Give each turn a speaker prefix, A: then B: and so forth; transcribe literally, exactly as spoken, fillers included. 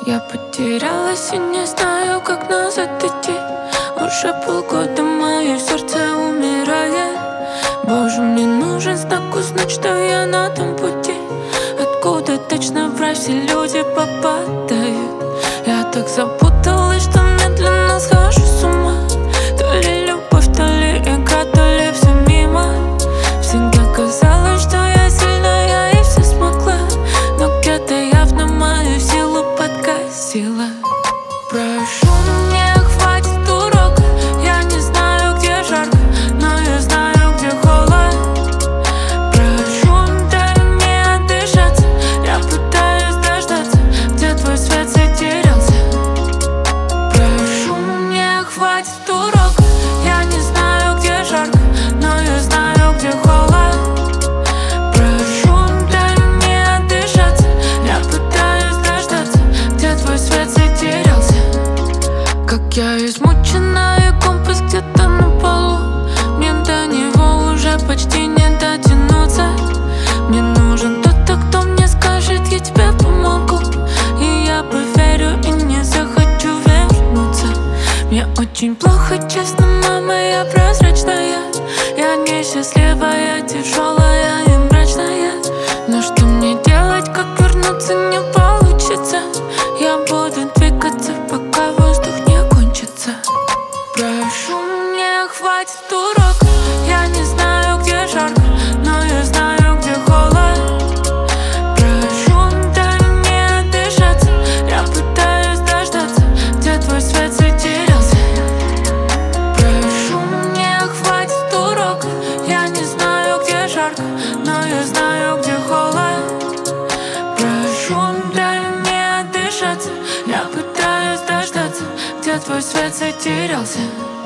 A: Я потерялась и не знаю, как назад идти. Уже полгода мое сердце умирает. Боже, мне нужен знак узнать, что я на том пути. Откуда точно в рай все люди попадают? Я так запуталась, что медленно схожу с ума. То ли любовь, то ли игра, то ли все мимо. Всегда казалось, что я сильная и все смогла, но где-то явно мою силу подкосила. Прошу, мне хватит урока. Я не знаю, где жарко, но я знаю, где холод. Прошу, дай мне отдышаться. Я пытаюсь дождаться, где твой свет затерялся. Прошу, мне хватит урока. Я не знаю, где жарко, но я знаю, где холод. Прошу, дай мне отдышаться. Я пытаюсь дождаться, где твой свет затерялся. Как я измучена, и компас где-то на полу. Мне до него уже почти не дотянуться. Мне нужен кто-то, кто мне скажет: я тебе помогу. И я поверю и не захочу вернуться. Мне очень плохо, честно, мама, я прозрачная. Я несчастливая, тяжелая и мрачная. Но что мне делать, как вернуться, не получится. Я буду двигаться, пока воздух не кончится. Прошу, мне хватит урока. Я не знаю, где жарко, но я знаю, где холод. Прошу, дай мне отдышаться. Я пытаюсь дождаться, где твой свет затерялся. Прошу, мне хватит урока. Я не знаю, где жарко, но я знаю, где холод. Прошу, дай мне отдышаться. Я пытаюсь дождаться, где твой свет затерялся.